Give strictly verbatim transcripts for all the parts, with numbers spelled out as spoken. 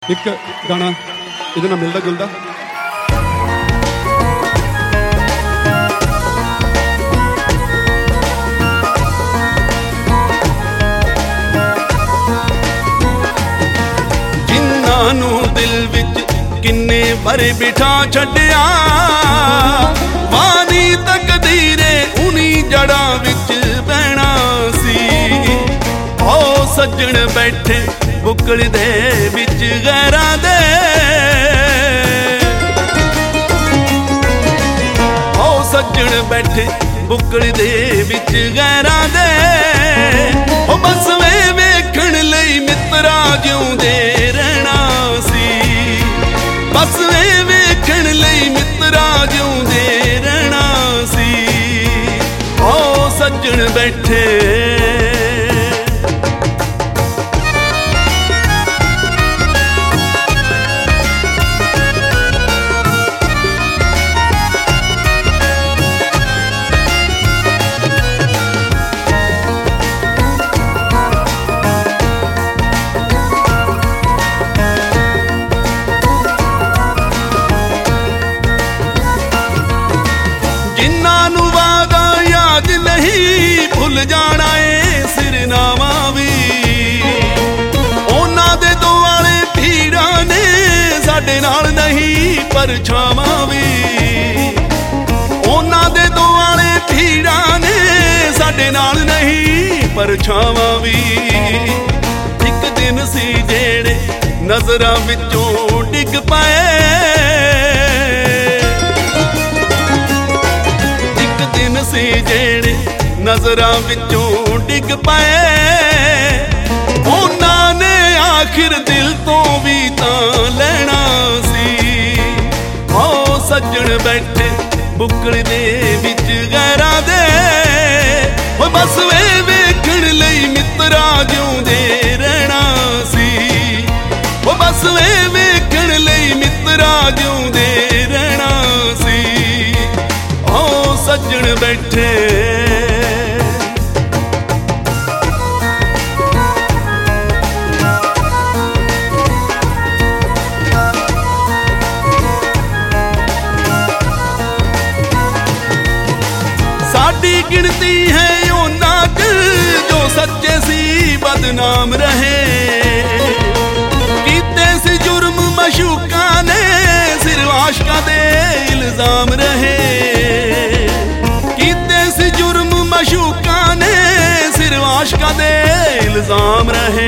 एक गाना ਇਹਦੇ ਨਾਲ ਮਿਲਦਾ ਜੁਲਦਾ ਜਿਨ੍ਹਾਂ ਨੂੰ ਦਿਲ ਵਿੱਚ ਕਿੰਨੇ ਭਰੇ ਬਿਠਾ ਛੱਡਿਆ ਵਾਨੀ ਤਕਦੀਰੇ ਉਨੀ ਜੜਾਂ ਵਿੱਚ ਬਹਿਣਾ ਸੀ। ਓ ਸੱਜਣ ਬੈਠੇ ਬੁੱਕਲ ਦੇ ਵਿੱਚ ਗੈਰਾਂ ਦੇ ਓ ਸੱਜਣ ਬੈਠੇ ਬੁੱਕਲ ਦੇ ਵਿੱਚ ਗੈਰਾਂ ਦੇ ਓ ਬਸ ਵੇ ਵੇਖਣ ਲਈ ਮਿੱਤਰਾ ਜਿਉਂਦੇ ਰਹਿਣਾ ਸੀ। ਬਸ ਵੇ ਵੇਖਣ ਲਈ ਮਿੱਤਰਾ ਜਿਉਂਦੇ ਰਹਿਣਾ ਸੀ। ਓ ਸੱਜਣ ਬੈਠੇ ਭੁੱਲ ਜਾਣਾ ਏ ਸਿਰਨਾਵਾ ਵੀ ਉਹਨਾਂ ਦੇ ਦੁਆਲੇ ਭੀੜਾਂ ਨੇ ਸਾਡੇ ਨਾਲ ਨਹੀਂ ਪਰਛਾਵਾਂ ਵੀ ਉਹਨਾਂ ਦੇ ਦੁਆਲੇ ਭੀੜਾਂ ਨੇ ਸਾਡੇ ਨਾਲ ਨਹੀਂ ਪਰਛਾਵਾਂ ਵੀ। ਇੱਕ ਦਿਨ ਸੀ ਜਿਹੜੇ ਨਜ਼ਰਾਂ ਵਿੱਚੋਂ ਡਿੱਗ ਪਏ ਇੱਕ ਦਿਨ ਸੀ ਜਿਹੜੇ ਨਜ਼ਰਾਂ ਵਿੱਚੋਂ ਡਿੱਗ ਪਏ ਉਹਨਾਂ ਨੇ ਆਖਿਰ ਦਿਲ ਤੋਂ ਵੀ ਤਾਂ ਲੈਣਾ ਸੀ। ਓ ਸੱਜਣ ਬੈਠੇ ਬੁੱਕਲ ਦੇ ਵਿੱਚ ਗੈਰਾਂ ਦੇ ਓ ਬਸ ਵੇ ਵੇਖਣ ਲਈ ਮਿੱਤਰਾ ਜਿਉਂਦੇ ਰਹਿਣਾ ਸੀ। ਓ ਬਸ ਵੇ ਵੇਖਣ ਲਈ ਮਿੱਤਰਾ ਜਿਉਂਦੇ ਰਹਿਣਾ ਸੀ। ਓ ਸੱਜਣ ਬੈਠੇ ਸਾਡੀ ਗਿਣਤੀ ਹੈ ਉਹਨਾਂ ਚ ਜੋ ਸੱਚੇ ਸੀ ਬਦਨਾਮ ਰਹੇ ਕੀਤੇ ਸੀ ਜੁਰਮ ਮਸ਼ੂਕਾਂ ਨੇ ਸਿਰ ਆਸ਼ਕਾਂ ਦੇ ਇਲਜ਼ਾਮ ਰਹੇ ਕੀਤੇ ਸੀ ਜੁਰਮ ਮਸ਼ੂਕਾਂ ਨੇ ਸਿਰ ਆਸ਼ਕਾਂ ਦੇ ਇਲਜ਼ਾਮ ਰਹੇ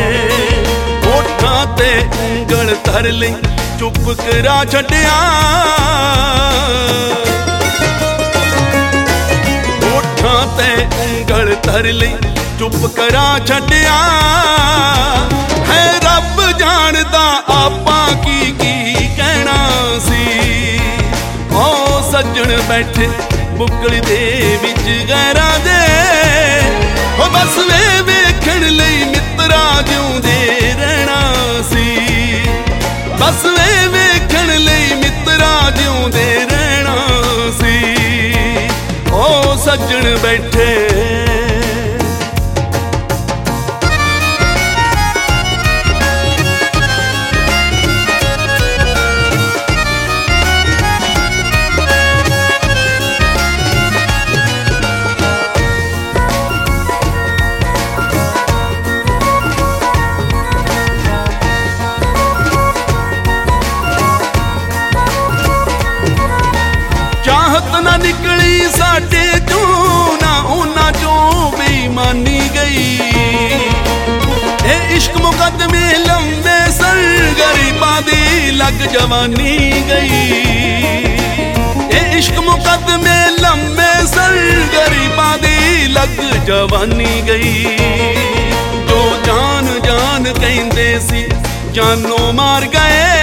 ਹੋਠਾਂ ਤੇ ਉਂਗਲ ਧਰ ਲਈ ਚੁੱਪ ਕਰਾ ਛੱਡਿਆ ਤੇ ਉਂਗਲ ਧਰ ਲਈ ਚੁੱਪ ਕਰਾ ਛੱਡਿਆ ਹੈ ਰੱਬ ਜਾਣਦਾ ਆਪਾਂ ਕੀ ਕੀ ਕਹਿਣਾ ਸੀ। ਓ ਸੱਜਣ ਬੈਠੇ ਬੁੱਕਲ ਦੇ ਵਿੱਚ ਗੈਰਾਂ ਦੇ ਓ ਬਸ ਵੇ ਵੇਖਣ ਲਈ ਮਿੱਤਰਾ ਜਿਉਂਦੇ ਰਹਿਣਾ ਸੀ। ਬਸ ਵੇ ਵੇਖਣ ਲਈ ਮਿੱਤਰਾ ਜਿਉਂਦੇ ਰਹਿਣਾ ਸੀ। ਓ ਸੱਜਣ ਬੈਠੇ ਚਾਹਤ ਨਾ ਨਿਕਲੀ ਸਾਡੇ ਚੋਂ ਨਾ ਉਹਨਾਂ ਚੋਂ ਬੇਈਮਾਨੀ ਗਈ ਇਹ ਇਸ਼ਕ ਮੁਕੱਦਮੇ ਲੰਬੇ ਸਰ ਗਰੀਬਾਂ ਦੀ ਲੱਗ ਜਵਾਨੀ ਗਈ ਇਹ ਇਸ਼ਕ ਮੁਕੱਦਮੇ ਲੰਬੇ ਸਰ ਗਰੀਬਾਂ ਦੀ ਲੱਗ ਜਵਾਨੀ ਗਈ। ਜੋ ਜਾਨ ਜਾਨ ਕਹਿੰਦੇ ਸੀ ਜਾਨੋਂ ਮਾਰ ਗਏ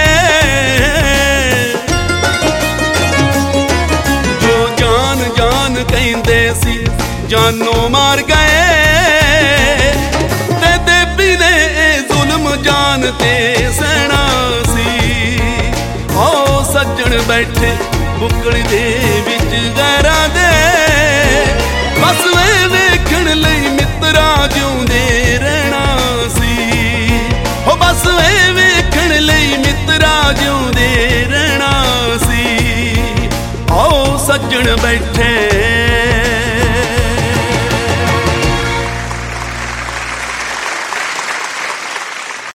ਕਹਿੰਦੇ ਸੀ ਜਾਨੋਂ ਮਾਰ ਗਏ ਤੇ ਦੇਬੀ ਨੇ ਇਹ ਜ਼ੁਲਮ ਜਾਨ ਤੇ ਸਹਿਣਾ ਸੀ। ਓ ਸੱਜਣ ਬੈਠੇ ਬੁੱਕਲ ਦੇ ਵਿੱਚ ਗੈਰਾਂ ਦੇ ਬਸ ਵੇ ਵੇਖਣ ਲਈ ਮਿੱਤਰਾ ਜਿਉਂਦੇ ਰਹਿਣਾ ਸੀ। ਓ ਬਸ ਵੇ ਵੇਖਣ ਸੱਜਣ ਬੈਠੇ